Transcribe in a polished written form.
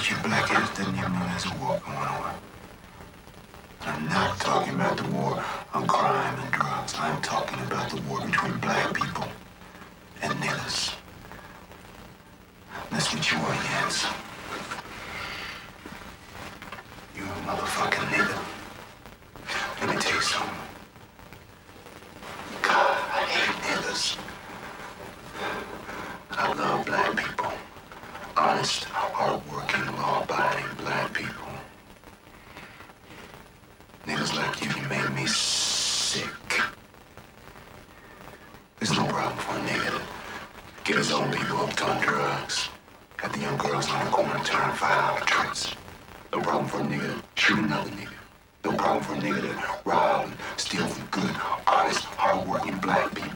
you blackheads didn't even know there's a war going on. I'm not talking about the war on crime and drugs. I'm talking about the war between black people and niggas. That's what you are, Yance. You a motherfucking nigga. Let me tell you something. God, I hate niggas. I love black people. Honest, hard-working, law-abiding black people. Niggas like you make me sick. There's no problem for a nigga to get his own people hooked on drugs. Got the young girls on the corner turning $5 tricks. No problem for a nigga to shoot another nigga. No problem for a nigga to rob and steal from good, honest, hard-working black people.